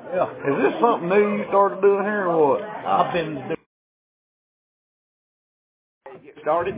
Yeah. Is this something new you started doing here or what? I've been doing. Get started.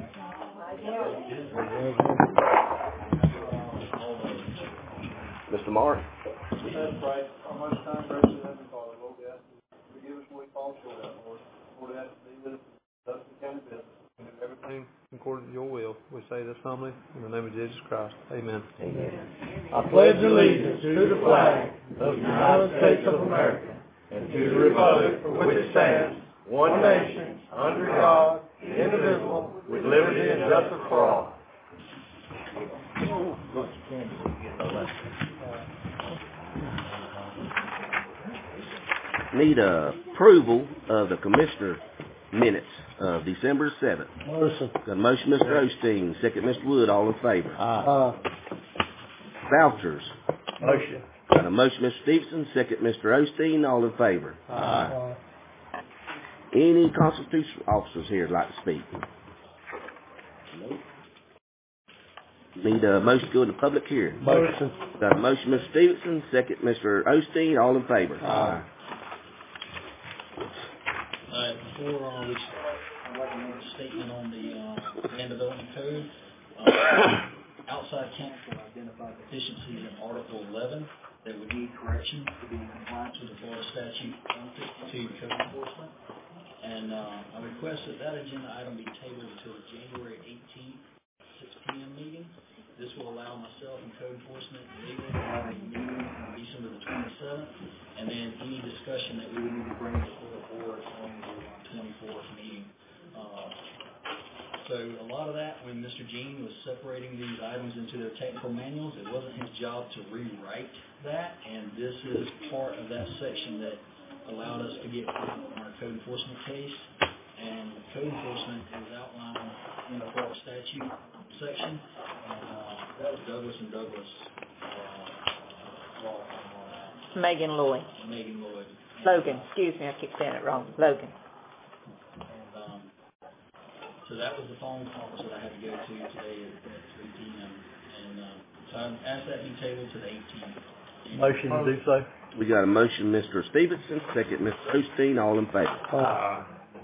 Mr. Mark. That's right. Our most time gracious Heavenly Father, Lord, we ask you to forgive us when we fall short of, Lord. Lord, we ask you to be with us in Dustin County business and do everything according to your will. We say this humbly in the name of Jesus Christ. Amen. Amen. I pledge allegiance to the flag of the United States of America and to the republic for which it stands, one nation, under God, indivisible, with liberty and justice for all. Need approval of the commissioner minutes of December 7th. Motion. Got a motion, Mr. Osteen. Second, Mr. Wood. All in favor. Vouchers. Motion. Got a motion, Mr. Stevenson. Second, Mr. Osteen. All in favor. Any constitutional officers here would like to speak? Need a motion to go into public hearing. Motion. Got a motion, Mr. Stevenson. Second, Mr. Osteen. All in favor. Before we start, I'd like to make a statement on the Land Development Code. Outside counsel identified deficiencies in Article 11 that would need correction to be in compliance with the Florida Statute 152 Code Enforcement. And I request that agenda item be tabled to the January 18th, 6 p.m. meeting. This will allow myself and Code Enforcement and legal to have a meeting on December the 27th, and then any discussion that we would need to bring before the board on the 24th meeting. So a lot of that, when Mr. Jean was separating these items into their technical manuals, it wasn't his job to rewrite that, and this is part of that section that allowed us to get on our Code Enforcement case. And Code Enforcement is outlined in the Florida Statute section, and that was Douglas and Douglas law firm on that. Megan Lloyd. Megan Lloyd. Logan, excuse me, I keep saying it wrong. Logan. And so that was the phone conference that I had to go to today at 3 p.m. And so I asked that be tabled to the 18th. Motion to do so. We got a motion, Mr. Stevenson. Second, Mr. Osteen. All in favor.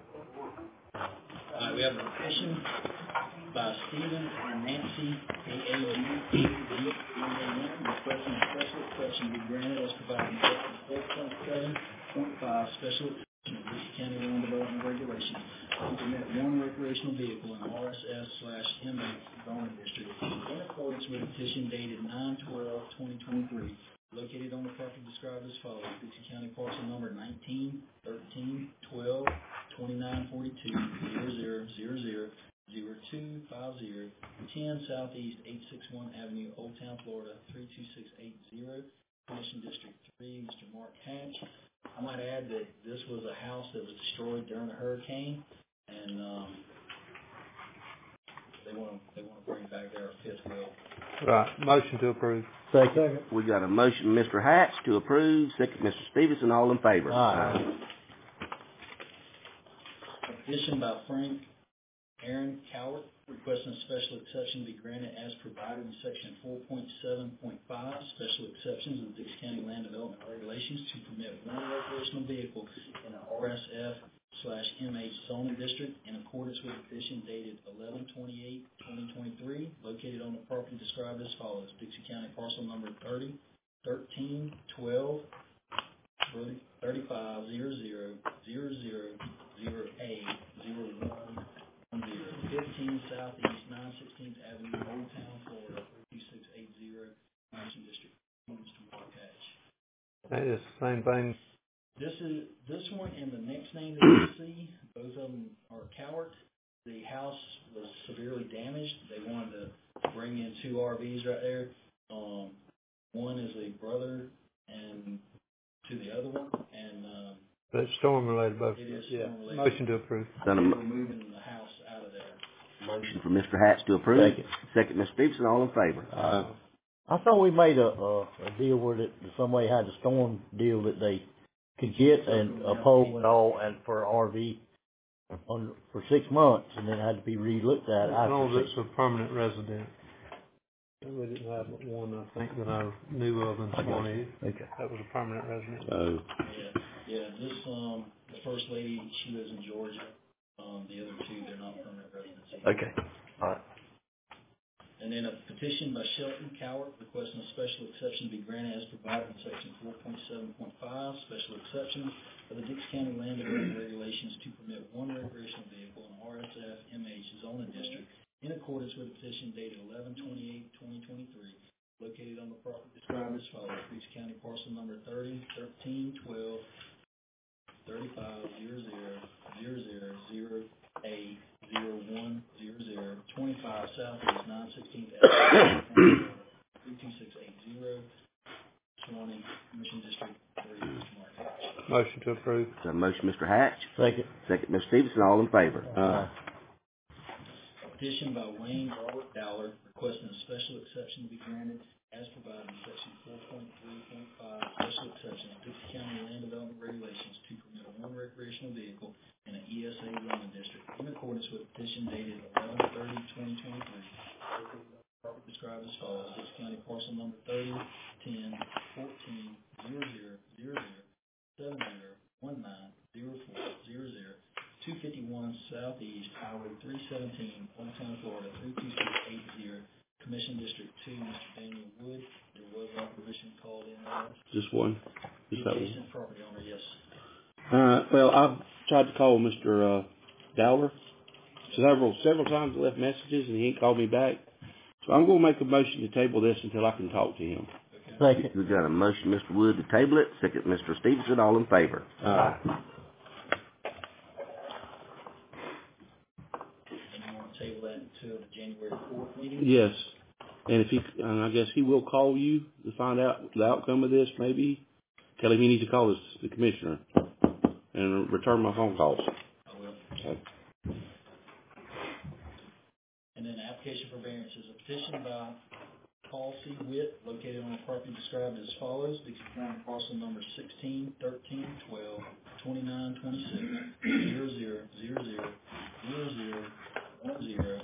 We have a petition by Stephen and Nancy AAU requesting a special exception be granted as provided in Section 4.7.5 special exception of Dixie County Land Development Regulations to permit one recreational vehicle in RSS/MA zoning district in accordance with a petition dated 9/12/2023. Located on the property described as follows: Dixie County parcel number 19 13 12 29 42 00 00 0250 10 Southeast 861 Avenue, Old Town, Florida 32680, Commission District 3, Mr. Mark Hatch. I might add that this was a house that was destroyed during a hurricane, and they want to bring back their fifth wheel. Right. Motion to approve. Second. We got a motion, Mr. Hatch, to approve. Second, Mr. Stevenson. All in favor. Aye. A petition by Frank Aaron Cowart requesting a special exception be granted as provided in Section 4.7.5 special exceptions of the Dixie County Land Development Regulations to permit one recreational vehicle in an RSF/MH zoning district in accordance with a petition dated 11/28/2023, located on the property described as follows: Dixie County parcel number 30 13 12 35 00 00 0A 01 15 Southeast 916th Avenue, Old Town, Florida 32680, Commission District. Mr. Mark Hatch. That is the same thing. This one and the next name that you see, both of them are Cowart. The house was severely damaged. They wanted to bring in two RVs right there. One is a brother and to the other one, and But it's storm related both. it is storm related. Motion to approve. We're moving the house out of there. Motion for Mr. Hatch to approve. Second. Second, Mr. Stevenson. All in favor. I thought we made a deal where that somebody had a storm deal that they could get and a pole and all, and for RV for 6 months, and then it had to be re-looked at As long after as it's a permanent resident. We didn't have but one, I think, that I knew of in Swanee. Okay. That was a permanent resident. Oh. Yeah, this, the first lady, she lives in Georgia. The other two, they're not permanent residents. Okay. All right. And then a petition by Shelton Cowart requesting a special exception be granted as provided in section 4.7.5, special exception of the Dix County Land Development Regulations to permit one recreational vehicle in RSF MH zoning district in accordance with the petition dated 11/28/2023, located on the property described as follows: Dix County parcel number 30 13 12 35 00 00 0 A 0100 25 Southeast 916th Avenue, 32680, Swanee, Commission District 3, Mr. Mark. Motion to approve. Got a motion, Mr. Hatch. Second. Second, Mr. Stevenson. All in favor? Aye. Petition by Wayne Robert Dowler requesting a special exception to be granted as provided in section 4.3.5, special exception of Dix County Land Development Regulations to permit one recreational vehicle in an ESA zoning district in accordance with petition dated 11/30/2023, described as follows: Dix County parcel number 30 10 14 00 00 70 19 04 00 251 Southeast Highway 317, Hometown, Florida 32680, Commission District 2, Mr. Daniel Wood. There was opposition called in. Just one. The Just that one. adjacent property owner, yes. Well, I've tried to call Mr. Dowler several times. I left messages and he ain't called me back. So I'm going to make a motion to table this until I can talk to him. Second. We got a motion, Mr. Wood, to table it. Second, Mr. Stevenson. All in favor? Aye. And you want to table that until the January 4th meeting? Yes. And I guess he will call you to find out the outcome of this, maybe. Tell him he needs to call the commissioner and return my phone calls. I will. Okay. And then application for variances, a petition by Paul C. Witt, located on a property described as follows: Dix County parcel number 16 13 12 29 26 00 00 00 10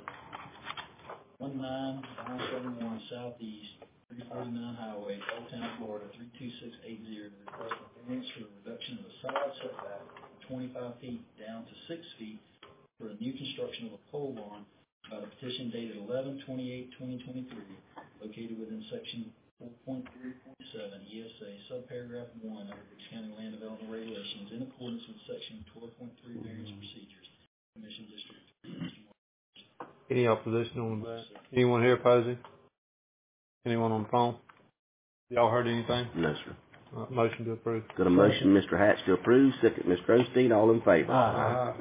19971 Southeast 349 Highway, Old Town, Florida 32680. Request a variance for the reduction of the side setback from 25 feet down to 6 feet for a new construction of a pole barn by the petition dated 11/28/2023, located within section 4.3.7 ESA subparagraph 1 of the Dix County Land Development Regulations in accordance with section 12.3 variance procedures. Commission District 3. Any opposition on that? Anyone here opposing? Anyone on the phone? Y'all heard anything? No, sir. Motion to approve. Got a motion, Mr. Hatch, to approve. Second, Mr. Osteen. All in favor? Aye.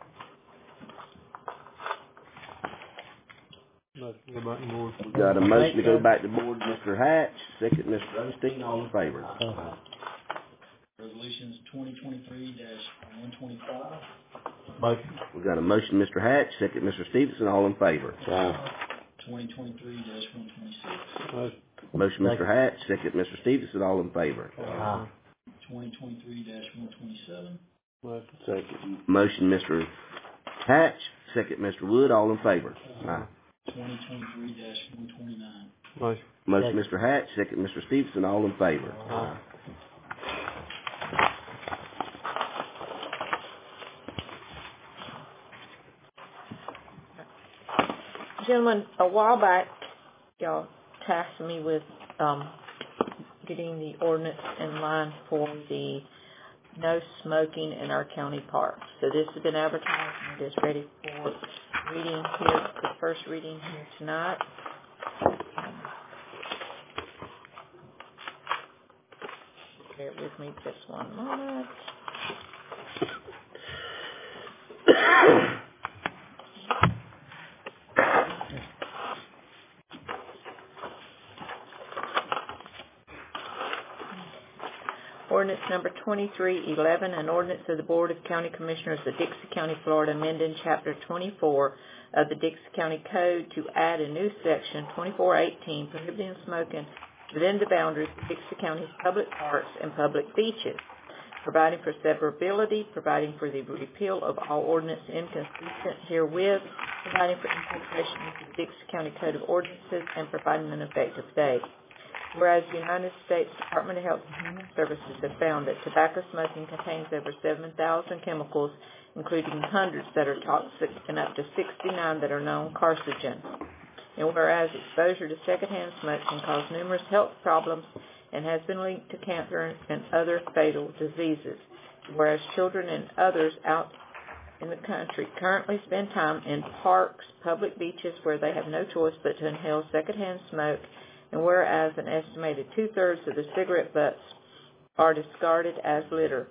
Motion to go back to board. We got a motion to go back to board, Mr. Hatch. Second, Mr. Osteen. All in favor? Resolutions 2023-125. Motion. We got a motion, Mr. Hatch. Second, Mr. Stevenson. All in favor? 2023-126. Motion, Mr. Hatch. Second, Mr. Stevenson. All in favor? Aye. 2023-127. Second. Motion, Mr. Hatch. Second, Mr. Wood. All in favor? Aye. 2023-129. Motion. Motion, Mr. Hatch. Second, Mr. Stevenson. All in favor? Aye. Gentlemen, a while back, y'all tasked me with getting the ordinance in line for the no smoking in our county parks. So this has been advertised and is ready for reading here, the first reading here tonight. Bear with me just one moment. Ordinance number 2311, an ordinance of the Board of County Commissioners of Dixie County, Florida, amending Chapter 24 of the Dixie County Code to add a new section, 2418, prohibiting smoking within the boundaries of Dixie County's public parks and public beaches. providing for severability, providing for the repeal of all ordinance inconsistent herewith, providing for incorporation into the Dixie County Code of Ordinances, and providing an effective date. Whereas the United States Department of Health and Human Services have found that tobacco smoking contains over 7,000 chemicals, including hundreds that are toxic and up to 69 that are known carcinogens. And whereas exposure to secondhand smoke can cause numerous health problems and has been linked to cancer and other fatal diseases. Whereas children and others out in the country currently spend time in parks, public beaches where they have no choice but to inhale secondhand smoke, and whereas an estimated 2/3 of the cigarette butts are discarded as litter,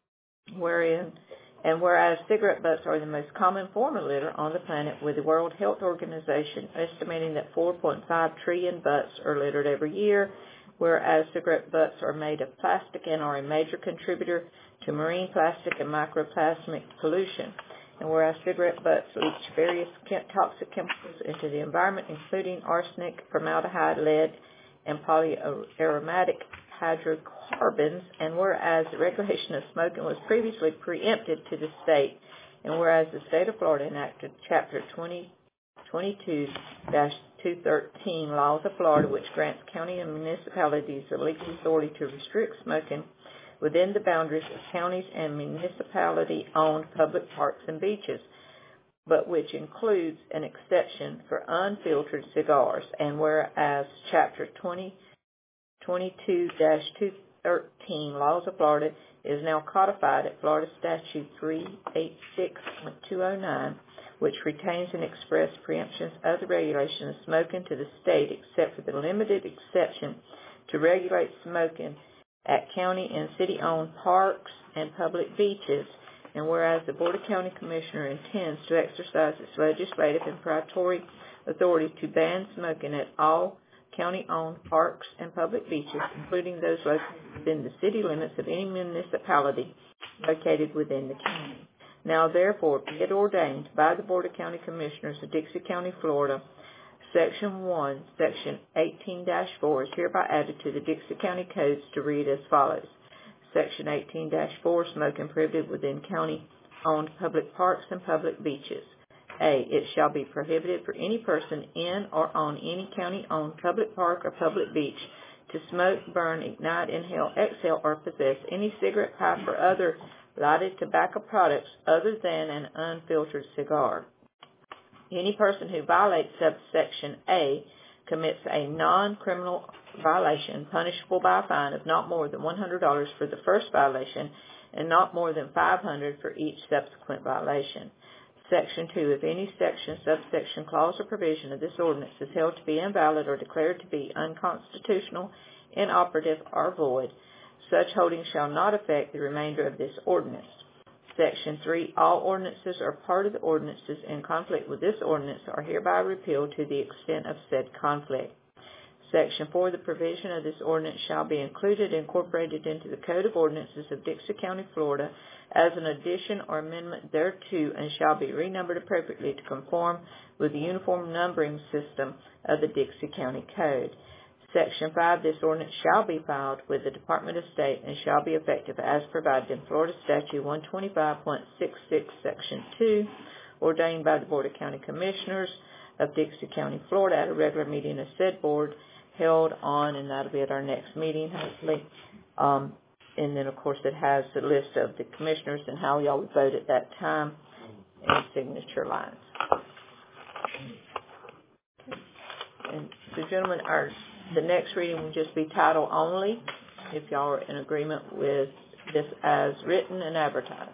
whereas cigarette butts are the most common form of litter on the planet, with the World Health Organization estimating that 4.5 trillion butts are littered every year, whereas cigarette butts are made of plastic and are a major contributor to marine plastic and microplastic pollution, and whereas cigarette butts leach various toxic chemicals into the environment, including arsenic, formaldehyde, lead, and polyaromatic hydrocarbons, and whereas the regulation of smoking was previously preempted to the state, and whereas the state of Florida enacted Chapter 2022-213 Laws of Florida, which grants county and municipalities the legal authority to restrict smoking within the boundaries of counties and municipality-owned public parks and beaches, but which includes an exception for unfiltered cigars, and whereas Chapter 2022-213 Laws of Florida is now codified at Florida Statute 386.209, which retains and express preemptions of the regulation of smoking to the state, except for the limited exception to regulate smoking at county and city-owned parks and public beaches, and whereas the Board of County Commissioners intends to exercise its legislative and proprietary authority to ban smoking at all county-owned parks and public beaches, including those located within the city limits of any municipality located within the county. Now, therefore, be it ordained by the Board of County Commissioners of Dixie County, Florida, Section 1, Section 18-4 is hereby added to the Dixie County Codes to read as follows. Section 18-4, smoking prohibited within county-owned public parks and public beaches. A, it shall be prohibited for any person in or on any county-owned public park or public beach to smoke, burn, ignite, inhale, exhale, or possess any cigarette, pipe, or other lighted tobacco products other than an unfiltered cigar. Any person who violates subsection A commits a non-criminal violation punishable by a fine of not more than $100 for the first violation and not more than $500 for each subsequent violation. Section 2, if any section, subsection, clause, or provision of this ordinance is held to be invalid or declared to be unconstitutional, inoperative, or void, such holding shall not affect the remainder of this ordinance. Section 3, all ordinances or part of the ordinances in conflict with this ordinance are hereby repealed to the extent of said conflict. Section 4, the provision of this ordinance shall be incorporated into the Code of Ordinances of Dixie County, Florida, as an addition or amendment thereto, and shall be renumbered appropriately to conform with the uniform numbering system of the Dixie County Code. Section 5, this ordinance shall be filed with the Department of State and shall be effective as provided in Florida Statute 125.66, Section 2, ordained by the Board of County Commissioners of Dixie County, Florida, at a regular meeting of said board held on, and that'll be at our next meeting, hopefully. And then, of course, it has the list of the commissioners and how y'all would vote at that time and signature lines. And so, gentlemen, the next reading will just be title only, if y'all are in agreement with this as written and advertised.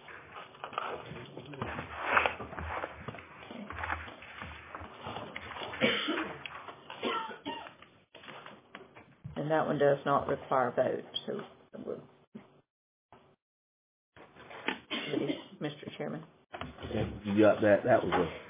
And that one does not require a vote, so Mr. Chairman. Okay, you got that? That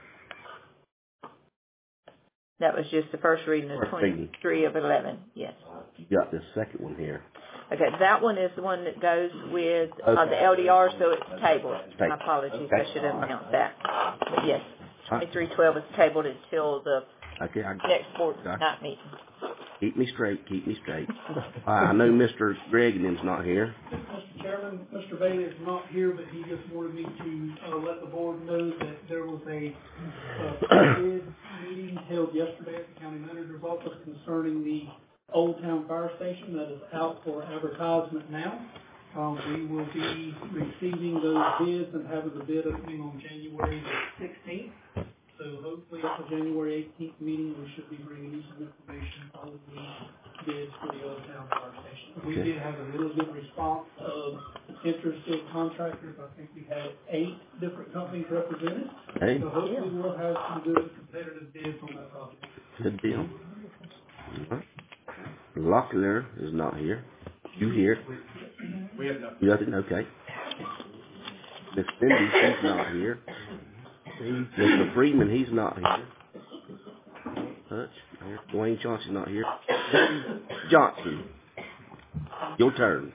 was just the first reading of 23 of 11, yes. You got this second one here. Okay, that one is the one that goes with the LDR, so it's tabled. My apologies, okay. I should have announced that. But yes, 2312 is tabled until the next board night meeting. Keep me straight. I know Mr. Gregan's not here. Mr. Chairman, Mr. Bailey is not here, but he just wanted me to let the board know that there was a bid meeting held yesterday at the county manager's office concerning the Old Town Fire Station that is out for advertisement now. We will be receiving those bids and having the bid opening on January the 16th. So hopefully at the January 18th meeting, we should be bringing you some information on the bids for the Old Town Fire Station. We did have a really good response of interested contractors. I think we had 8 different companies represented. Hey. So hopefully we'll have some good competitive bids on that project. Good deal. Locklear is not here. You here? We have nothing. Nothing? Okay. Miss Cindy, she's not here. Mr. Freeman, he's not here. Hutch, here. Dwayne Johnson's not here. Johnson, your turn.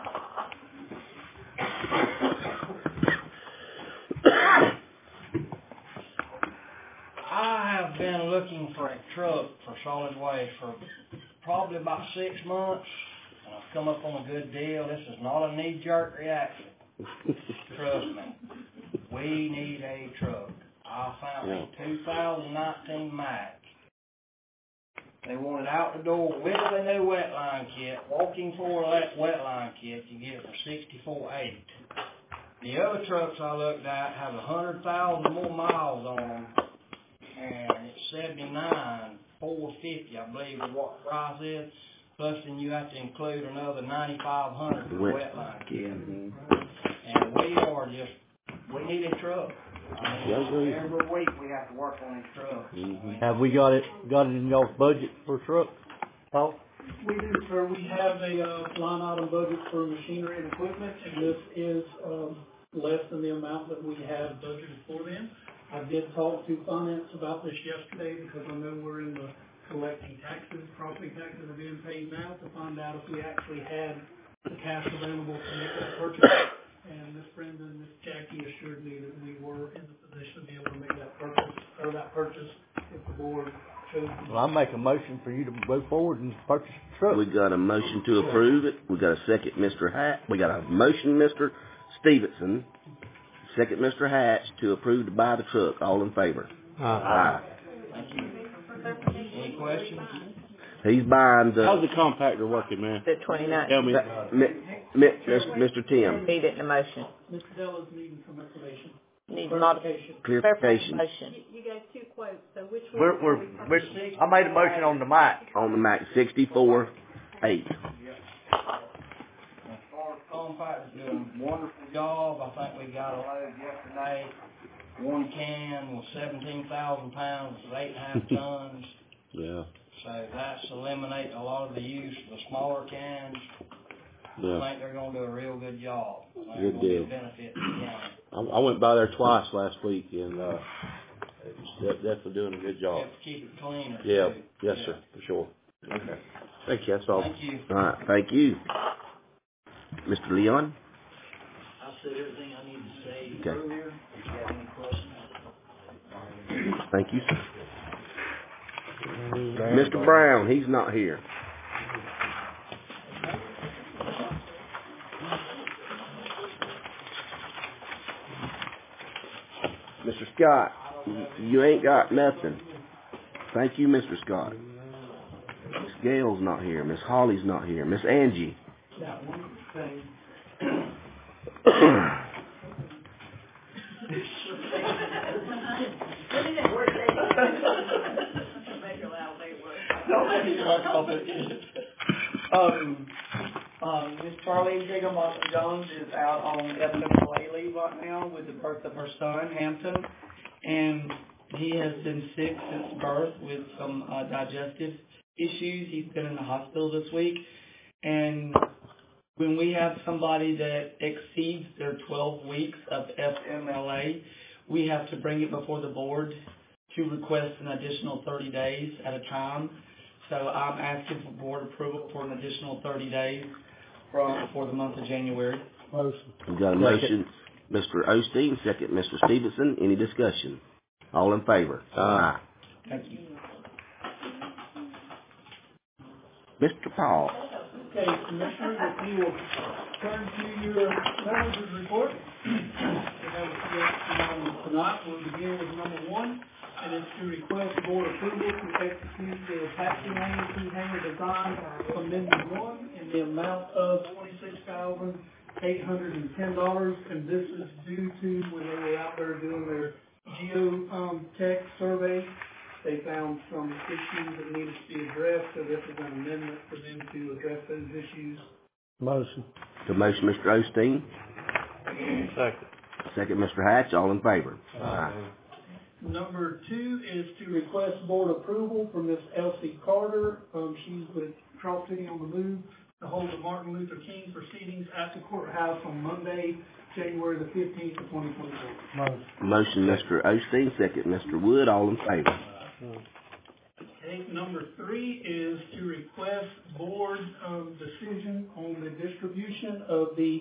I have been looking for a truck for solid waste for probably about 6 months, and I've come up on a good deal. This is not a knee-jerk reaction. Trust me. We need a truck. I found a 2019 Mack. They want it out the door with a new wetline kit. Walking floor wetline kit, you get it for $64,800. The other trucks I looked at have 100,000 more miles on them, and it's $79,450, I believe, is what the price is. Plus, then you have to include another $9,500 for the wetline kit. And we need a truck. Every week we have to work on these trucks. Have we got it in y'all's budget for a truck? Paul? We do, sir. We have a line item budget for machinery and equipment, and this is less than the amount that we have budgeted for them. I did talk to finance about this yesterday because I know we're in the collecting taxes. Property taxes are being paid now to find out if we actually had the cash available to make that purchase. And Ms. Brenda and Ms. Jackie assured me that we were in the position to be able to make that purchase if the board chose to. Well, I make a motion for you to move forward and purchase the truck. We got a motion to approve it. We got a second, Mr. Hatch. We got a motion, Mr. Stevenson. Second, Mr. Hatch, to approve to buy the truck. All in favor? Aye. Thank you. Any questions? He's buying the... How's the compactor working, man? The 29th. Tell me. Mr. Tim. Need it in the motion. Mr. Della's needing some information. Need Clarification. Clarification. You gave 2 quotes, so which one? I made a motion on the mic. On the Mac, 64,800. As far as compactor's doing a wonderful job. I think we got a load yesterday. 1 can was 17,000 pounds, it's 8.5 tons. Yeah. So that's eliminating a lot of the use of the smaller cans. Yeah. I think they're going to do a real good job. Good deal. Benefit to the county. I went by there twice last week, and it's definitely doing a good You job. have to keep it cleaner. Yeah. Too. Yes, sir. For sure. Okay. Thank you. That's all. Thank you. All right, thank you. Mr. Leon? I said everything I need to say Okay. earlier. If you have any questions. Thank you, sir. Mr. Brown, he's not here. Mr. Scott, you ain't got nothing. Thank you, Mr. Scott. Miss Gail's not here. Miss Holly's not here. Miss Angie. That one thing. Miss Charlene Bigham-Jones is out on FMLA leave right now with the birth of her son, Hampton, and he has been sick since birth with some digestive issues. He's been in the hospital this week, and when we have somebody that exceeds their 12 weeks of FMLA, we have to bring it before the board to request an additional 30 days at a time. So I'm asking for board approval for an additional 30 days for the month of January. We got a motion, Mr. Osteen, second, Mr. Stevenson. Any discussion? All in favor? Aye. Thank you. Mr. Paul. Okay, Commissioners, if you will turn to your manager's report. We have a few items tonight. We'll begin with number 1, and it's to request board approval to execute the taxi lane key hanger design amendment 1 in the amount of $26,810, and this is due to when they were out there doing their geotech survey. They found some issues that needed to be addressed, so this is an amendment for them to address those issues. Motion. The motion, Mr. Osteen. Second. Second, Mr. Hatch. All in favor? Aye. Number 2 is to request board approval from Miss Elsie Carter. She's with Charles City on the Move to hold the Martin Luther King proceedings at the courthouse on Monday, January the 15th of 2024. Motion, Mr. Osteen. Second, Mr. Wood. All in favor? Okay, number 3 is to request board decision on the distribution of the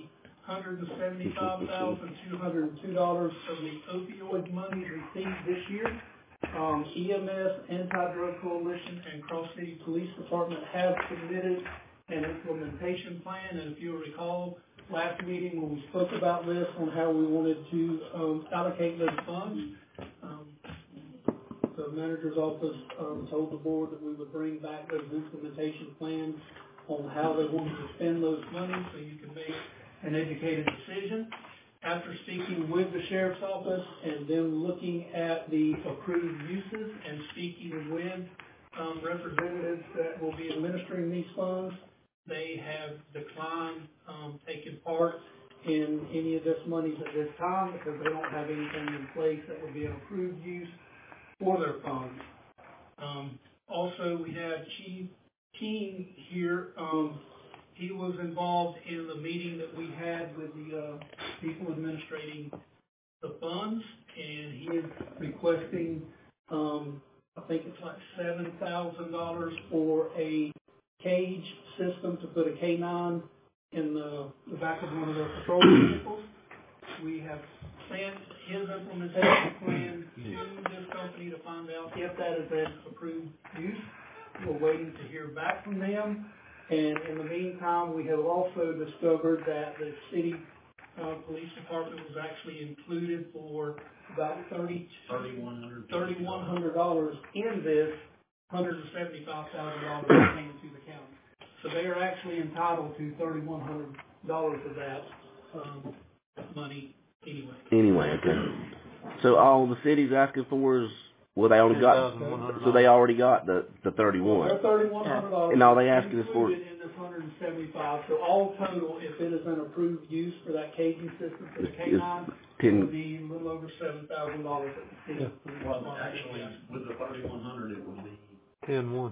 $175,202 of the opioid money received this year. EMS, Anti-Drug Coalition, and Cross City Police Department have submitted an implementation plan, and if you'll recall, last meeting when we spoke about this on how we wanted to allocate those funds, the manager's office told the board that we would bring back those implementation plans on how they wanted to spend those monies so you can make an educated decision. After speaking with the sheriff's office and then looking at the approved uses and speaking with representatives that will be administering these funds, they have declined taking part in any of this monies at this time because they don't have anything in place that would be an approved use for their funds. Also, we have Chief King here. He was involved in the meeting that we had with the people administrating the funds, and he is requesting, I think it's like $7,000 for a cage system to put a K9 in the back of one of their patrol vehicles. We have sent his implementation plan to this company to find out if that is an approved use. We're waiting to hear back from them. And in the meantime, we have also discovered that the city police department was actually included for about $3,100 in this $175,000 that came to the county. So they are actually entitled to $3,100 of that money anyway. Anyway, okay. So all the city's asking for is, well, they only got, so they already got the 31. They're $3,100. And all they asking is for included in this 175. So all total, if it is an approved use for that caging system for the K9, it would be a little over $7,000 at the city. Well, actually, with the 3,100, it would be 10-1.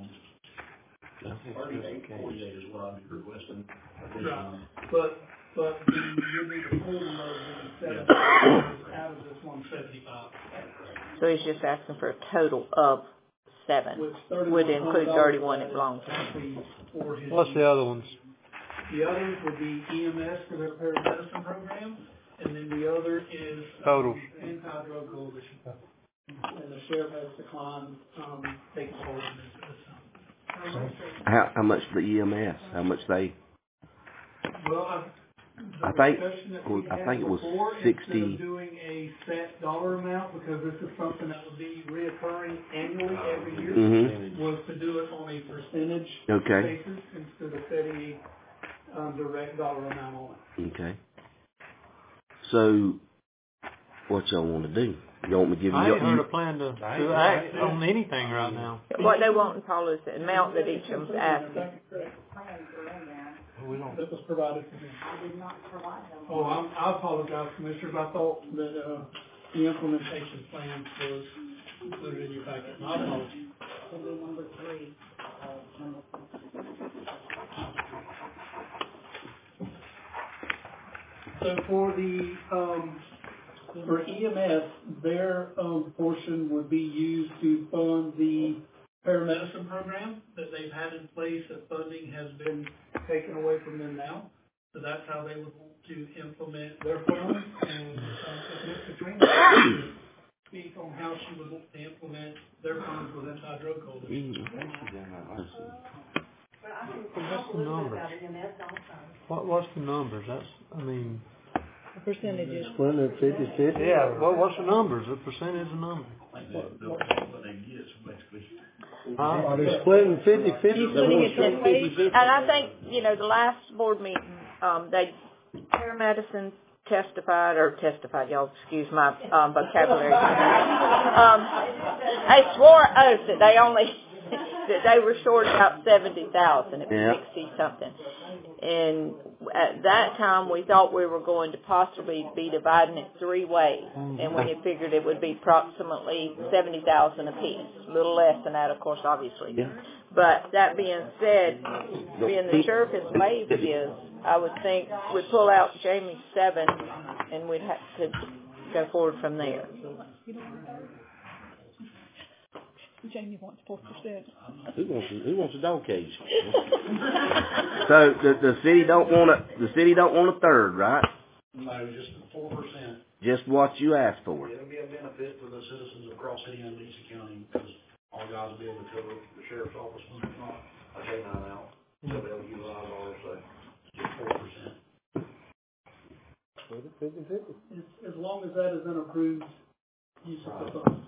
38 is what I'm requesting. Right. But you need a total of $7,000 out of this 175. So he's just asking for a total of 7. Would include 31 that belongs to him. What's the other ones? The others would be EMS for their paramedicine program, and then the other is Total. Anti-Drug Coalition. And the sheriff has declined taking hold of this at this time. how much the EMS? How much they? Well, I think it was 60. Instead of doing a set dollar amount, because this is something that would be reoccurring annually every year, was to do it on a percentage basis instead of setting a direct dollar amount on it. Okay. So, what y'all want to do? You want me to give you? I ain't heard a plan to act on anything right now. What they want, Paul, is the amount that each of them's asking. That was provided to me. I did not provide them. Oh, I apologize, Commissioners. I thought that the implementation plan was included in your packet. My apologies. It'll be number 3. So for the for EMS, their portion would be used to fund the paramedicine program that they've had in place. That funding has been taken away from them now. So that's how they would want to implement their funds. And Ms. Katrina speak on how she would want to implement their funds with Anti-Drug Coalition. What's the numbers? What's the numbers? The percentages. Splitting it 50/50? Yeah, what's the numbers? The percentage of numbers? Are they splitting 50/50? Splitting it 50/50. And I think, the last board meeting, Tara Madison testified, y'all excuse my vocabulary. I swore an oath that that they were short about 70,000. It was 60 something. And at that time, we thought we were going to possibly be dividing it 3 ways. And we had figured it would be approximately 70,000 apiece. A little less than that, of course, obviously. Yeah. But that being said, being the sheriff has waived his, I would think we'd pull out Jamie's 7 and we'd have to go forward from there. Jamie wants 4%. Who wants a dog cage? So the city don't want a third, right? No, just 4%. Just what you asked for. It'll be a benefit to the citizens of Cross City and Lacey County because our guys will be able to cover the sheriff's office when it's not a K-9 out. They'll be able to utilize ours, so just 4%. As long as that is an approved use of the funds.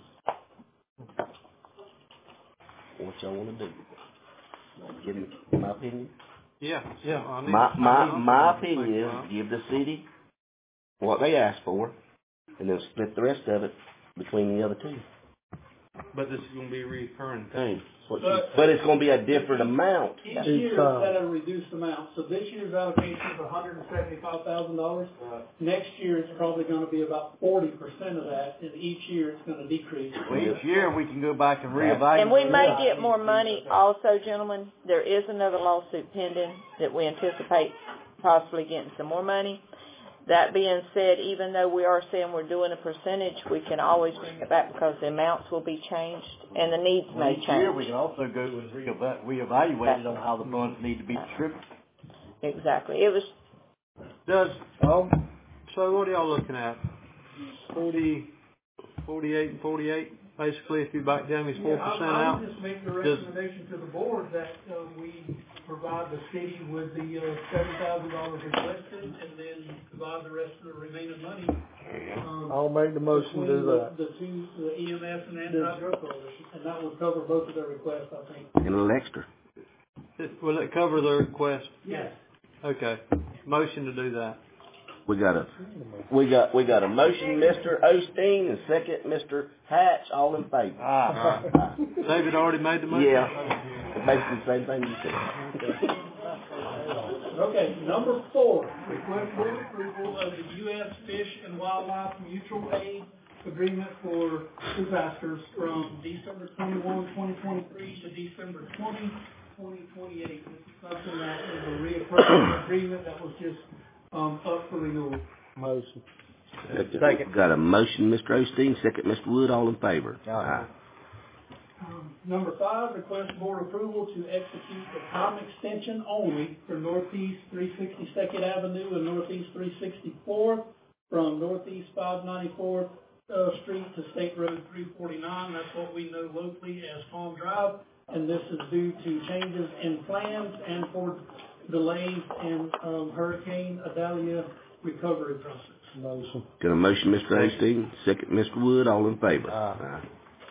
What y'all want to do? Give me my opinion. Yeah. My opinion is give the city what they asked for, and then split the rest of it between the other two. But this is going to be a recurring thing. But it's going to be a different amount. Each year it's at a reduced amount. So this year's allocation is $175,000. Next year it's probably going to be about 40% of that, and each year it's going to decrease. Well, each year we can go back and reevaluate. And we may get more money also, gentlemen. There is another lawsuit pending that we anticipate possibly getting some more money. That being said, even though we are saying we're doing a percentage, we can always bring it back because the amounts will be changed and the needs may Each change. year we can also go and reevaluate it on how the funds need to be distributed. Exactly. It was. So what are y'all looking at? 40, 48, and 48. Basically, if you back Jamie's 4% I out. would just make the recommendation to the board that we provide the city with the $7,000 requested, and then provide the rest of the remaining money. I'll make the motion to do that. The EMS and anti-drug coalition, and that would cover both of their requests, I think. And a little extra. Will it cover the request? Yes. Okay. Motion to do that. We got a motion, Mr. Osteen, and second, Mr. Hatch, all in favor. David already made the motion? Yeah. Basically the same thing you said. Okay, number 4, request board approval of the U.S. Fish and Wildlife Mutual Aid Agreement for disasters from December 21, 2023 to December 20, 2028. This is something that is a reoccurring agreement that was just up for renewal. Motion. Second. Got a motion, Mr. Osteen, second, Mr. Wood, all in favor. Aye. Number 5, request board approval to execute the time extension only for Northeast 362nd Avenue and Northeast 364th from Northeast 594th Street to State Road 349. That's what we know locally as Palm Drive, and this is due to changes in plans and for delays in Hurricane Idalia recovery process. Motion. Got a motion, Mr. Osteen, second, Mr. Wood, all in favor. Aye.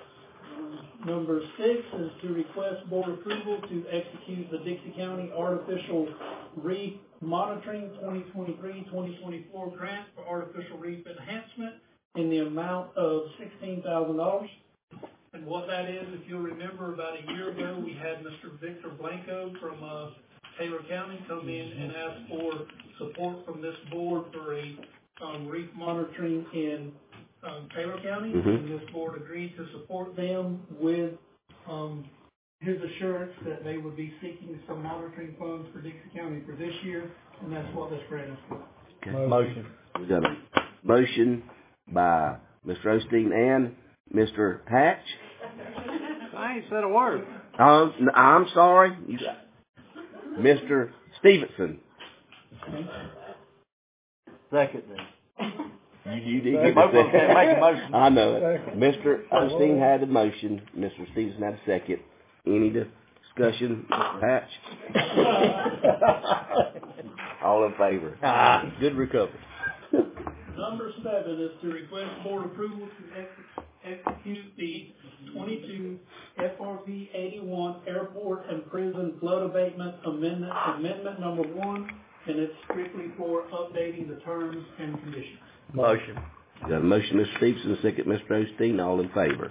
Number 6 is to request board approval to execute the Dixie County Artificial Reef Monitoring 2023-2024 grant for artificial reef enhancement in the amount of $16,000. And what that is, if you'll remember, about a year ago, we had Mr. Victor Blanco from Taylor County come in and ask for support from this board for a reef monitoring in Taylor County, and this board agreed to support them with his assurance that they would be seeking some monitoring funds for Dixie County for this year, and that's what this grant is for. Okay. Motion. We got a motion by Mr. Osteen and Mr. Hatch. I ain't said a word. I'm sorry. Mr. Stevenson. Second then. You did Make get the second. a motion. I know it. Mr. Osteen had the motion. Mr. Stevenson had a second. Any discussion, Mr. Hatch? All in favor? Good recovery. Number 7 is to request board approval to execute the 22 FRP 81 Airport and Prison Flood Abatement Amendment number 1, and it's strictly for updating the terms and conditions. Motion. Got a motion, Mr. Stevenson, a second, Mr. Osteen. All in favor?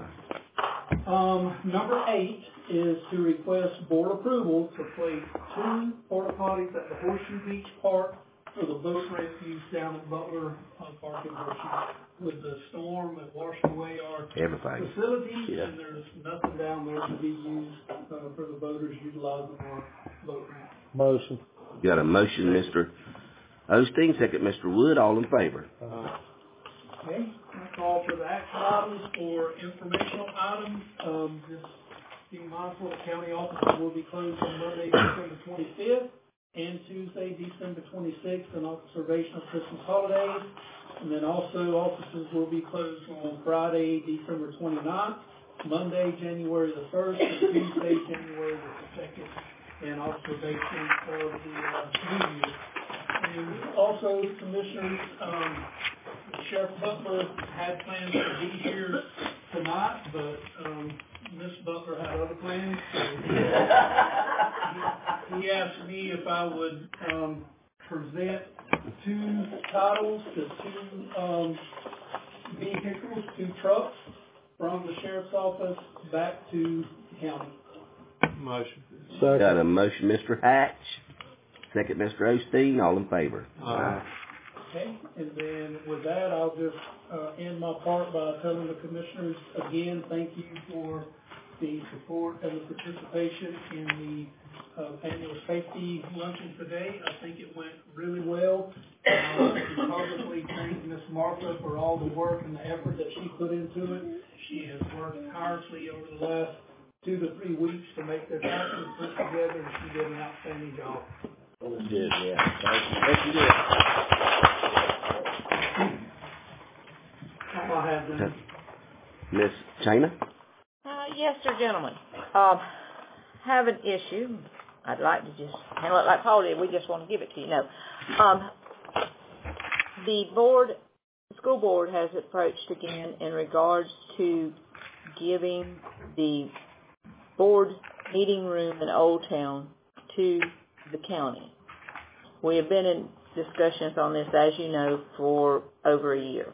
Number 8 is to request board approval to place 2 porta potties at the Horseshoe Beach Park for the boat rescues down at Butler Park in Horseshoe. With the storm that washed away our facilities, and there's nothing down there to be used for the boaters utilizing our boat ramp. Motion. Got a motion, Mr. Osteen, second, Mr. Wood. All in favor? Okay, I call for the action items for informational items. Just be mindful the county offices will be closed on Monday, December 25th, and Tuesday, December 26th, in observation of Christmas holidays. And then also offices will be closed on Friday, December 29th, Monday, January the 1st, and Tuesday, January the 2nd, in observation of the New Year. And also, Commissioners, Sheriff Butler had plans to be here tonight, but Miss Butler had other plans. So he asked me if I would present 2 titles to 2 vehicles, 2 trucks from the Sheriff's Office back to the county. Motion. Got a motion, Mr. Hatch, second, Mr. Osteen. All in favor? Okay, and then with that, I'll just end my part by telling the Commissioners again, thank you for the support and the participation in the annual safety luncheon today. I think it went really well. I want to publicly thank Ms. Martha for all the work and the effort that she put into it. She has worked tirelessly over the last 2 to 3 weeks to make this happen and put together, and she did an outstanding job. Good, yeah. Thank you. All I have then. Miss China? Yes, sir, gentlemen. Have an issue. I'd like to just handle it like Paul did. We just want to give it to you. No. The school board has approached again in regards to giving the board meeting room in Old Town to the county. We have been in discussions on this, as you know, for over a year.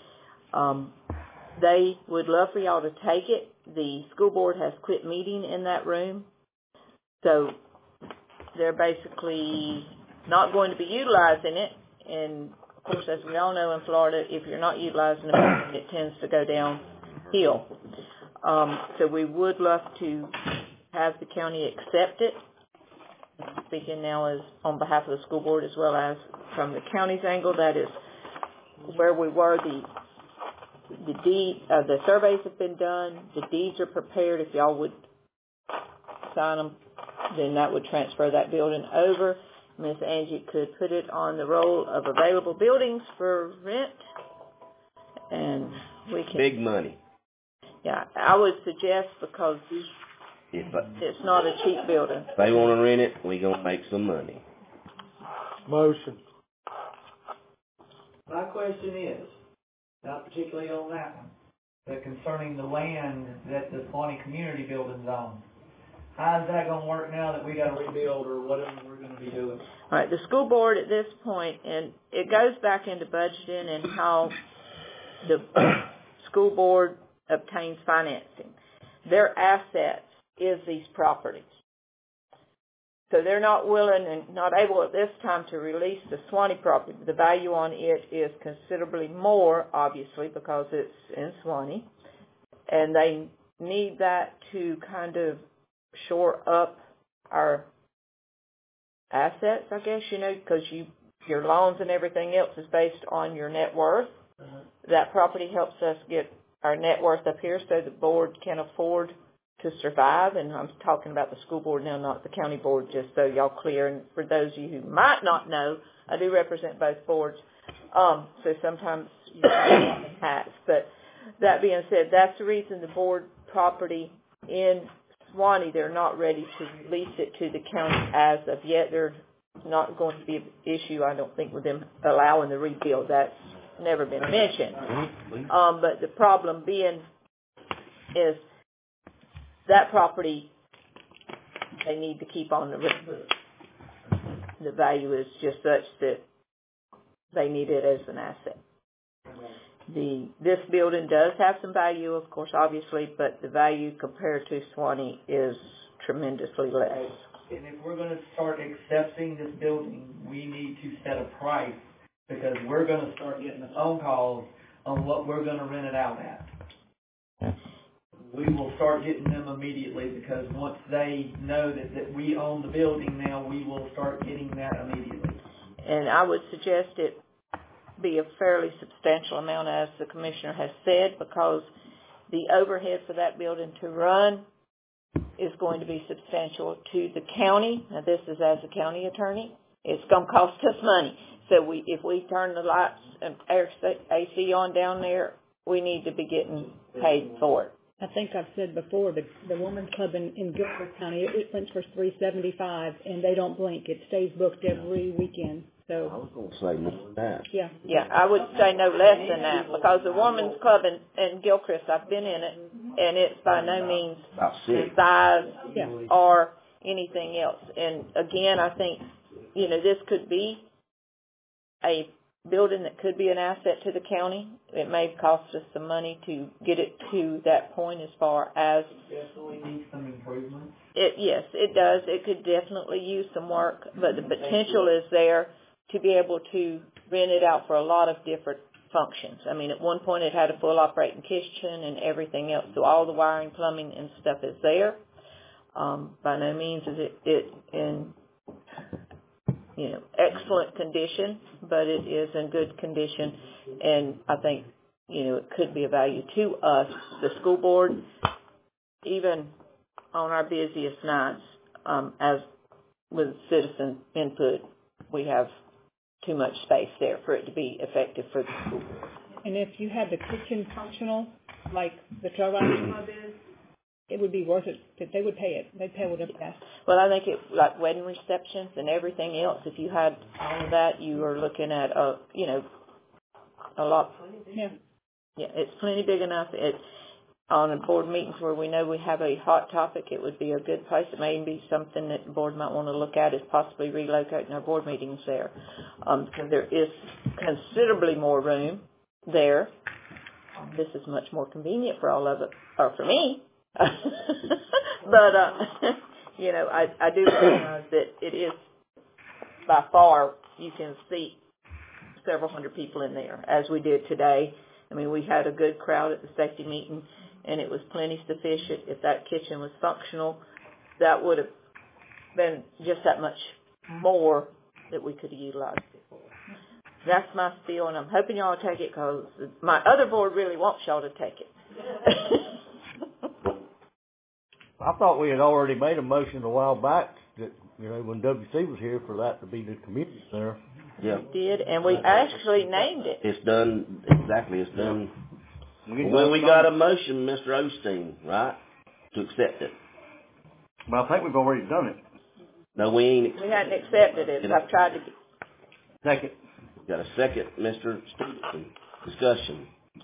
They would love for y'all to take it. The school board has quit meeting in that room, so they're basically not going to be utilizing it. And of course, as we all know in Florida, if you're not utilizing the building, it tends to go downhill. So we would love to have the county accept it. I'm speaking now as on behalf of the school board as well as from the county's angle. That is where we were. The surveys have been done. The deeds are prepared. If y'all would sign them, then that would transfer that building over. Miss Angie could put it on the roll of available buildings for rent, and we can. Big money. Yeah, I would suggest because it's not a cheap building. If they want to rent it, we gonna make some money. Motion. My question is, not particularly on that one, but concerning the land that the Swanee Community Building's on. How's that going to work now that we got to rebuild or whatever we're going to be doing? All right, the school board at this point, and it goes back into budgeting and how the school board obtains financing. Their assets is these properties. So they're not willing and not able at this time to release the Swanee property. The value on it is considerably more, obviously, because it's in Swanee. And they need that to kind of shore up our assets, I guess, because your loans and everything else is based on your net worth. That property helps us get our net worth up here so the board can afford to survive, and I'm talking about the school board now, not the county board, just so y'all clear. And for those of you who might not know, I do represent both boards, so sometimes you have hats. But that being said, that's the reason the board property in Swanee, they're not ready to release it to the county as of yet. There's not going to be an issue, I don't think, with them allowing the rebuild. That's never been mentioned. But the problem being is that property they need to keep on the river. The value is just such that they need it as an asset. This building does have some value, of course, obviously, but the value compared to Swanee is tremendously less. And if we're going to start accepting this building, we need to set a price, because we're going to start getting the phone calls on what we're going to rent it out at. We will start getting them immediately, because once they know that we own the building now, we will start getting that immediately. And I would suggest it be a fairly substantial amount, as the commissioner has said, because the overhead for that building to run is going to be substantial to the county. Now, this is as a county attorney. It's going to cost us money. So if we turn the lights and AC on down there, we need to be getting paid for it. I think I've said before, the Women's Club in Guilford County, it rents for $375, and they don't blink. It stays booked every weekend. So I was going to say more than that. Yeah, I would say no less than that, because the Women's Club in Gilchrist, I've been in it, and it's by no means the size or anything else. And again, I think, this could be a building that could be an asset to the county. It may cost us some money to get it to that point as far as... Definitely needs some improvement. Yes, it does. It could definitely use some work, but the potential is there to be able to rent it out for a lot of different functions. I mean, at one point it had a full operating kitchen and everything else, so all the wiring, plumbing, and stuff is there. By no means is it in, excellent condition, but it is in good condition, and I think, it could be of value to us, the school board, even on our busiest nights, as with citizen input, we have too much space there for it to be effective for the school. And if you had the kitchen functional, like the Trail Riders Club is, it would be worth it. They would pay it. They'd pay whatever it costs. Well, I think like wedding receptions and everything else, if you had all of that, you are looking at, a lot. Yeah. Yeah, it's plenty big enough. On board meetings where we know we have a hot topic, it would be a good place. It may be something that the board might want to look at, is possibly relocating our board meetings there. Because there is considerably more room there. This is much more convenient for all of it, or for me. But, I do recognize that it is, by far, you can see several hundred people in there, as we did today. I mean, we had a good crowd at the safety meeting, and it was plenty sufficient. If that kitchen was functional, that would have been just that much more that we could have utilized it for. That's my spiel, and I'm hoping y'all take it, because my other board really wants y'all to take it. I thought we had already made a motion a while back that, when WC was here, for that to be the community center. Yeah. We did, and we actually named it. It's done, exactly, it's done. When we got a motion, Mr. Osteen, right, to accept it. Well, I think we've already done it. No, we ain't. We hadn't accepted it. I've tried to... Second. Got a second, Mr. Stevenson. Discussion.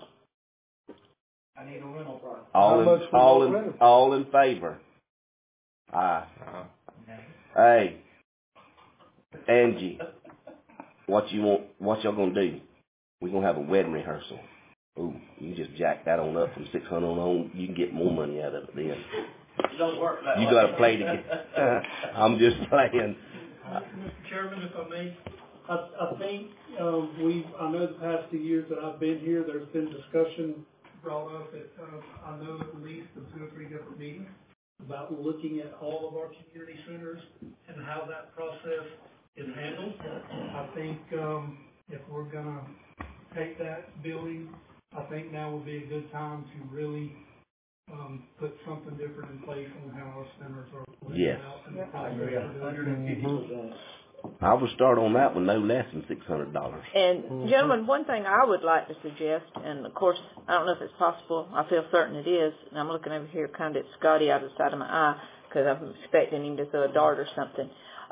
I need a rental price. All in favor? Aye. Hey, Angie, what y'all gonna do? We're gonna have a wedding rehearsal. Ooh, you just jack that on up from 600 on. You can get more money out of it then. It don't work that You way. gotta play to get. I'm just playing. Mr. Chairman, if I may, I think I know the past 2 years that I've been here, there's been discussion brought up at I know at least 2 or 3 different meetings about looking at all of our community centers and how that process is handled. I think if we're gonna take that building, I think now would be a good time to really put something different in place on how our centers are laid out. I agree 150%. I would start on that one no less than $600. And gentlemen, one thing I would like to suggest, and of course, I don't know if it's possible, I feel certain it is, and I'm looking over here kind of at Scotty out of the side of my eye, because I'm expecting him to throw a dart or something,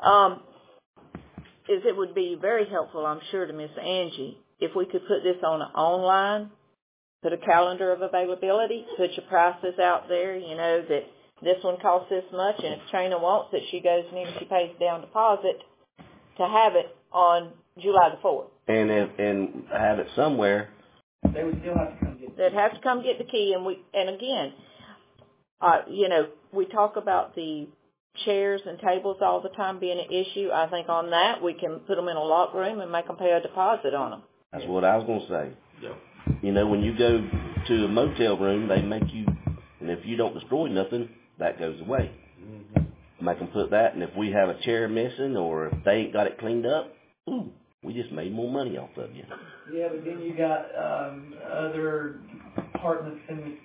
is it would be very helpful, I'm sure, to Miss Angie, if we could put this on online, put a calendar of availability, put your prices out there, you know, that this one costs this much, and if Trina wants it, she goes in and she pays down deposit to have it on July the 4th. And have it somewhere. They would still have to come get it. They'd have to come get the key, and again, you know, we talk about the chairs and tables all the time being an issue. I think on that we can put them in a locked room and make them pay a deposit on them. That's what I was going to say. Yeah. You know, when you go to a motel room, they make you, and if you don't destroy nothing, that goes away. Make them put that, and if we have a chair missing or if they ain't got it cleaned up, we just made more money off of you. Yeah, but then you got other apartments in the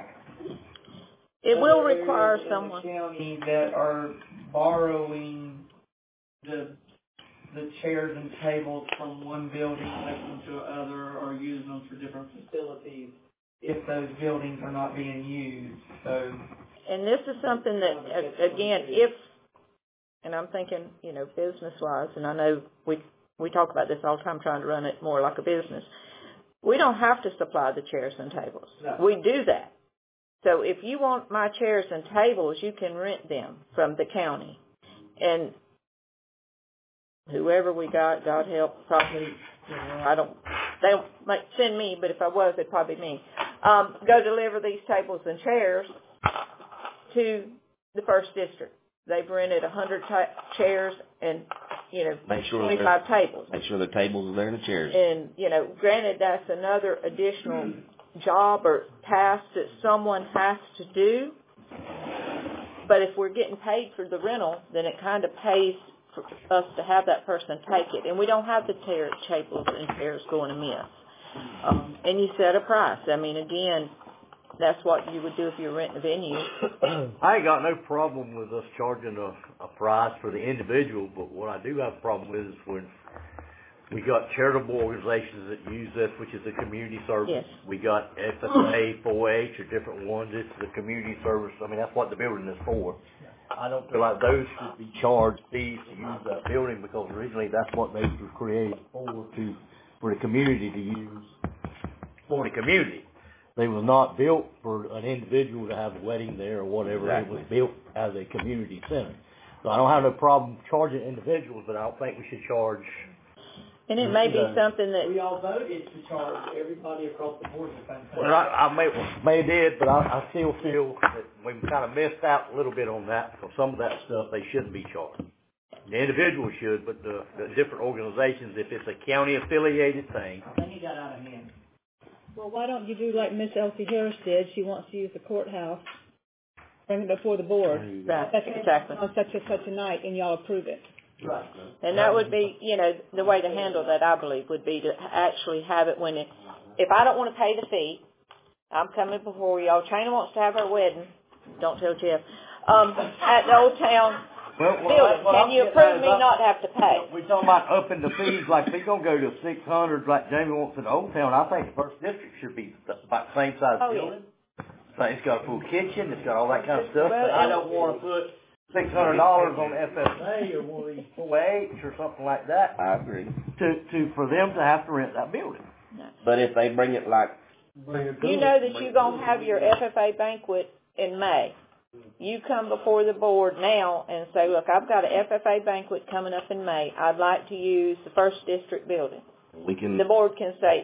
it will require someone in the county that are borrowing the chairs and tables from one building, taking them to another, or using them for different facilities if those buildings are not being used. So. And this is something that, again, if, and I'm thinking, you know, business-wise, and I know we talk about this all the time, trying to run it more like a business. We don't have to supply the chairs and tables. No. We do that. So if you want my chairs and tables, you can rent them from the county. And whoever we got, God help, probably, you know, they might send me, but if I was, it'd probably be me. Go deliver these tables and chairs to the first district. They've rented 100 chairs and, you know, 25 tables. Make sure the tables are there and the chairs. And, you know, granted, that's another additional job or task that someone has to do. But if we're getting paid for the rental, then it kind of pays for us to have that person take it. And we don't have the tables and chairs going amiss. And you set a price. I mean, again, that's what you would do if you're renting a venue. I ain't got no problem with us charging a price for the individual, but what I do have a problem with is when we got charitable organizations that use this, which is a community service. Yes. We got FFA, 4-H, or different ones. It's the community service. I mean, that's what the building is for. I don't feel like those should be charged fees to use that building because originally that's what they were created for the community to use for the community. They was not built for an individual to have a wedding there or whatever. Exactly. It was built as a community center. So I don't have no problem charging individuals, but I don't think we should charge. And it may be something that we all voted to charge everybody across the board the same thing. Well, I may did, but I still feel that we kind of missed out a little bit on that because some of that stuff they shouldn't be charged. The individual should, but the different organizations, if it's a county affiliated thing. I think he got out of hand. Well, why don't you do like Miss Elsie Harris did? She wants to use the courthouse, bring it before the board. Right, exactly. On such a night, and y'all approve it. Right. And that would be, you know, the way to handle that, I believe, would be to actually have it when if I don't want to pay the fee, I'm coming before y'all. Trina wants to have her wedding. Don't tell Jeff. At the Old Town building. Can you approve me not to have to pay? We're talking about upping the fees, like if he's going to go to 600 like Jamie wants in the Old Town, I think the first district should be about the same size building. Yeah. So it's got a full kitchen, it's got all that kind of stuff, Well, but I don't want to put $600 on FFA or one of these 4-H or something like that. I agree. For them to have to rent that building. But if they bring it like... You know that you're going to have your FFA banquet in May. You come before the board now and say, look, I've got an FFA banquet coming up in May. I'd like to use the first district building. The board can say,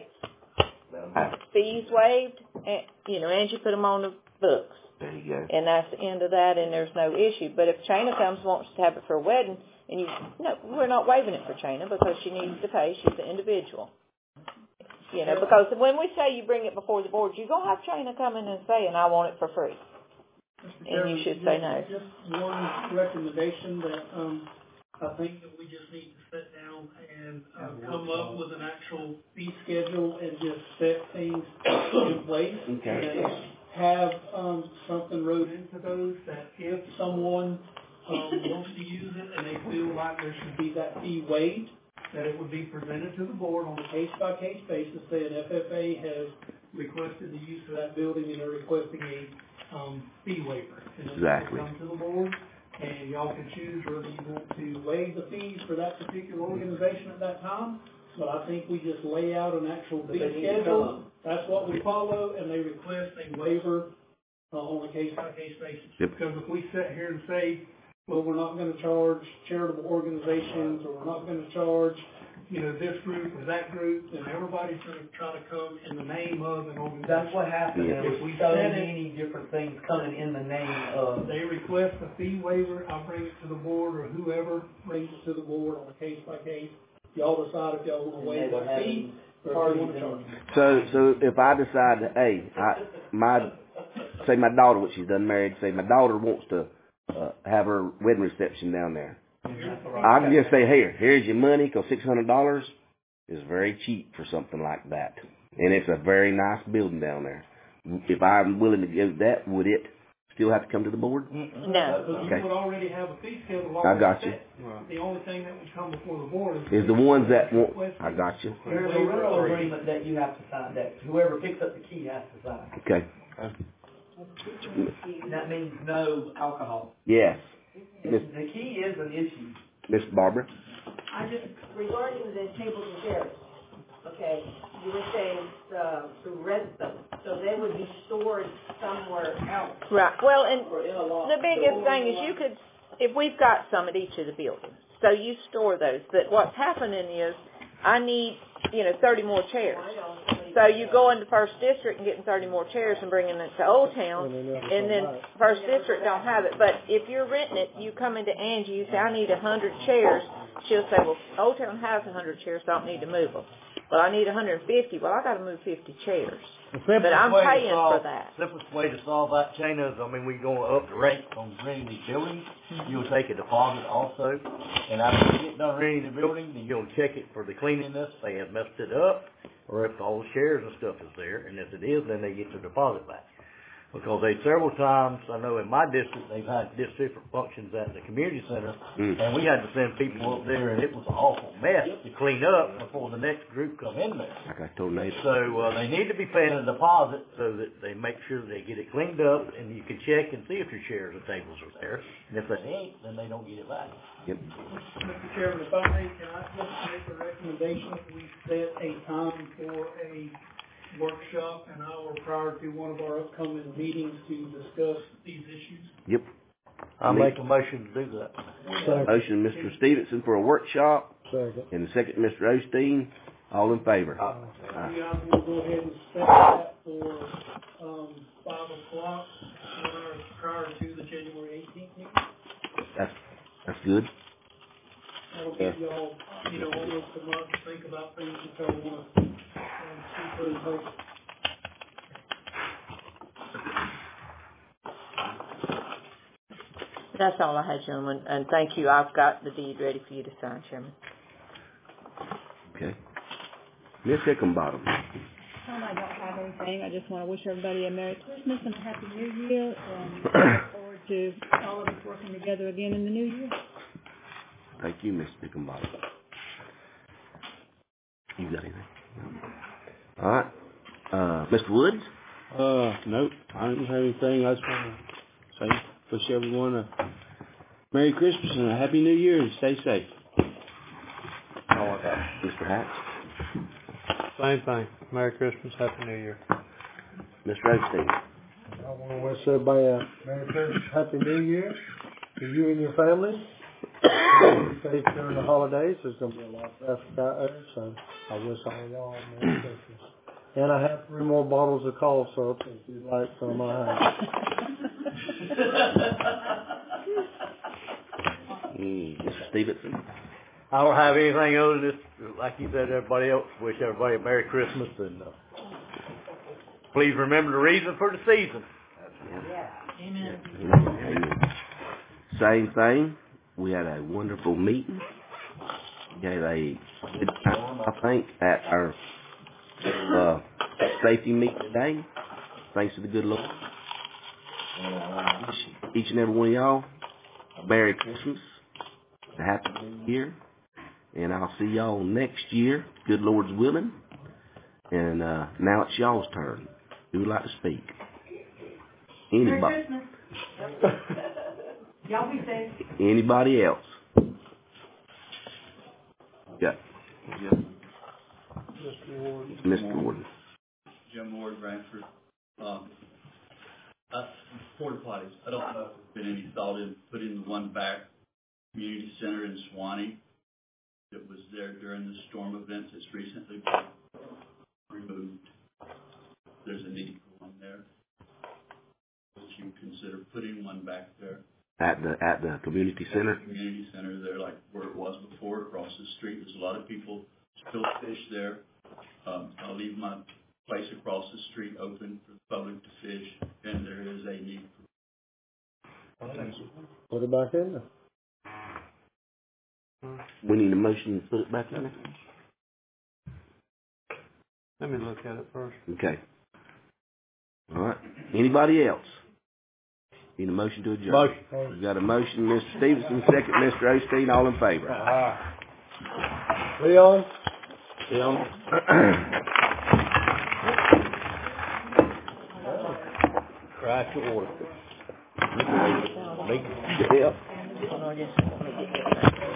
fees waived, and, you know, Angie put them on the books. There you go. And that's the end of that, and there's no issue. But if Trina comes and wants to have it for a wedding, and no, we're not waiving it for Trina because she needs to pay. She's an individual. You know, because when we say you bring it before the board, you're going to have Trina come in and say, and I want it for free. And you should say no. Just one recommendation that I think that we just need to sit down and come up with an actual fee schedule and just set things in place. Okay. And have something wrote into those that if someone wants to use it and they feel like there should be that fee waived, that it would be presented to the board on a case-by-case basis, saying FFA has requested the use of that building and they're requesting a fee waiver. And then Exactly. come to the board, and y'all can choose whether you want to waive the fees for that particular organization at that time. But I think we just lay out an actual fee schedule. That's what we follow, and they request a waiver on a case-by-case basis. Yep. Because if we sit here and say, well, we're not going to charge charitable organizations, or we're not going to charge, this group or that group, then everybody's going to try to come in the name of an organization. That's what happens. Yeah. If we so many different things coming in the name of. They request a fee waiver, I bring it to the board, or whoever brings it to the board on a case-by-case. Y'all decide if y'all want to waive that fee, or if you want to charge it. So if I decide, say my daughter, what she's done married, say my daughter wants to have her wedding reception down there, I can just say, here's your money, because $600 is very cheap for something like that, and it's a very nice building down there. If I'm willing to give that, would it still have to come to the board? No. Because you would already have a fee schedule. I got you. The only thing that would come before the board is the ones that want. I got you. There's a rental agreement that you have to sign, that whoever picks up the key has to sign. Okay. That means no alcohol. Yes. The key is an issue. Miss Barbara? Regarding the tables and chairs, okay, you were saying to rent them, so they would be stored somewhere else. Right. Well, and the biggest thing is if we've got some at each of the buildings, so you store those. But what's happening is I need, 30 more chairs. So you go into First District and getting 30 more chairs and bringing it to Old Town, and then First District don't have it. But if you're renting it, you come into Angie, you say, I need 100 chairs. She'll say, well, Old Town has 100 chairs, so I don't need to move them. Well, I need 150. Well, I got to move 50 chairs. But I'm paying for that. The simplest way to solve that, Shana, is, we go up the rate on renting these buildings. You'll take a deposit also. And after you get done renting the building, then you'll check it for the cleanliness. They have messed it up, or if all the chairs and stuff is there. And if it is, then they get their deposit back. Because several times, I know in my district, they've had different functions at the community center, and we had to send people up there, and it was an awful mess to clean up before the next group come in there. Like I told Nate. So they need to be paying a deposit so that they make sure they get it cleaned up, and you can check and see if your chairs and tables are there. And if they ain't, then they don't get it back. Yep. Mr. Chairman, if I may, can I just make a recommendation that we set a time for a workshop an hour prior to one of our upcoming meetings to discuss these issues? Yep. I'll make a motion to do that. Motion, Mr. Stevenson, for a workshop. Second. And the second, Mr. Osteen. All in favor? You guys want to go ahead and set that for 5 o'clock prior to the January 18th meeting? That's good. That'll give y'all, almost a month to think about things that y'all want to see put in place. That's all I had, gentlemen. And thank you. I've got the deed ready for you to sign, Chairman. Okay. Miss Hickenbottom. I don't have anything. I just want to wish everybody a Merry Christmas and a Happy New Year, and look forward to all of us working together again in the new year. Thank you, Miss Hickenbottom. You got anything? All right. Mr. Woods? Nope. I don't have anything. I just want to say, wish everyone a Merry Christmas and a Happy New Year, and stay safe. Mr. Hatch? Same thing. Merry Christmas, Happy New Year. Mr. Osteen? I want to wish everybody a Merry Christmas, Happy New Year to you and your families. Safe during the holidays. There's going to be a lot of traffic out there, so I wish all of y'all a Merry Christmas. And I have 3 more bottles of cough syrup if you'd like some. Mr. Stevenson? I don't have anything other than this, like you said, everybody else. Wish everybody a Merry Christmas, and please remember the reason for the season. Amen. Same thing. We had a wonderful meeting. We had a good time, I think, at our safety meeting today. Thanks to the good Lord. Each and every one of y'all a Merry Christmas, a Happy New Year, and I'll see y'all next year, good Lord's willing. And now it's y'all's turn. Who would like to speak? Anybody? Merry Christmas. Y'all be safe. Anybody else? Yeah. Mr. Ward. Jim Ward, Branford. Porta potties. I don't know if there's been any thought in putting the one back community center in Suwanee that was there during the storm events. It's recently been removed. There's a need for one there. Would you consider putting one back there? At the community center? Community center there, like where it was before, across the street. There's a lot of people still fish there. I'll leave my place across the street open for the public to fish, and there is a need for. Put it back in there. We need a motion to put it back in there? Let me look at it first. Okay. All right. Anybody else? Need a motion to adjourn? Motion. We got a motion, Mr. Stevenson, second, Mr. Osteen, all in favor? Leon? Crash your order. Yep. Hold on just a second, let me get this back.